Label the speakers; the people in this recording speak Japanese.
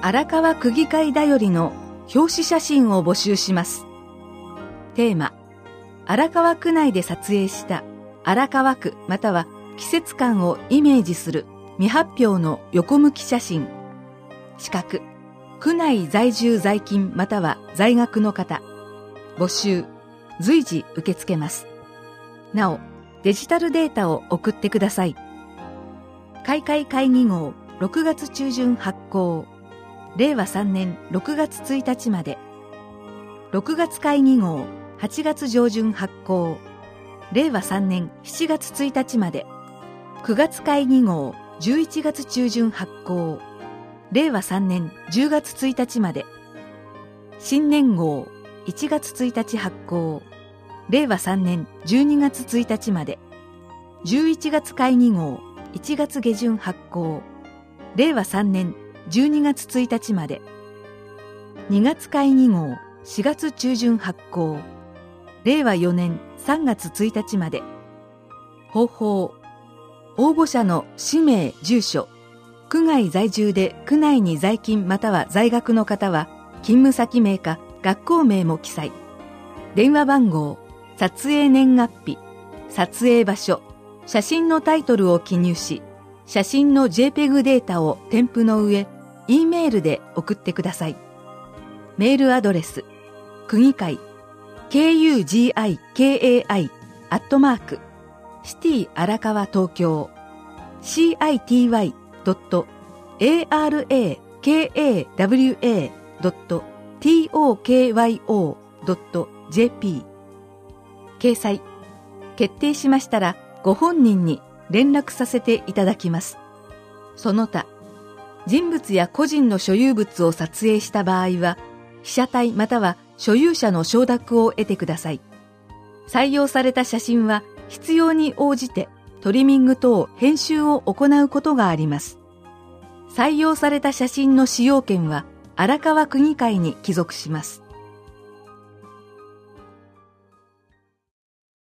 Speaker 1: 荒川区議会だよりの表紙写真を募集します。テーマ、荒川区内で撮影した荒川区または季節感をイメージする未発表の横向き写真。資格、区内在住在勤または在学の方。募集、随時受け付けます。なお、デジタルデータを送ってください。開会会議号6月中旬発行。令和3年6月1日まで。6月会議号8月上旬発行。令和3年7月1日まで。9月会議号11月中旬発行。令和3年10月1日まで。新年号1月1日発行。令和3年12月1日まで。11月会議号1月下旬発行。令和3年12月1日まで。2月会議号4月中旬発行。令和4年3月1日まで。方法。応募者の氏名、住所。区外在住で区内に在勤または在学の方は、勤務先名か学校名も記載。電話番号、撮影年月日、撮影場所、写真のタイトルを記入し、写真の JPEG データを添付の上、E メールで送ってください。メールアドレス、区議会、KUGIKAI@シティ荒川東京 city.arakawa.tokyo.jp 掲載決定しましたらご本人に連絡させていただきます。その他、人物や個人の所有物を撮影した場合は、被写体または所有者の承諾を得てください。採用された写真は必要に応じてトリミング等編集を行うことがあります。採用された写真の使用権は荒川区議会に帰属します。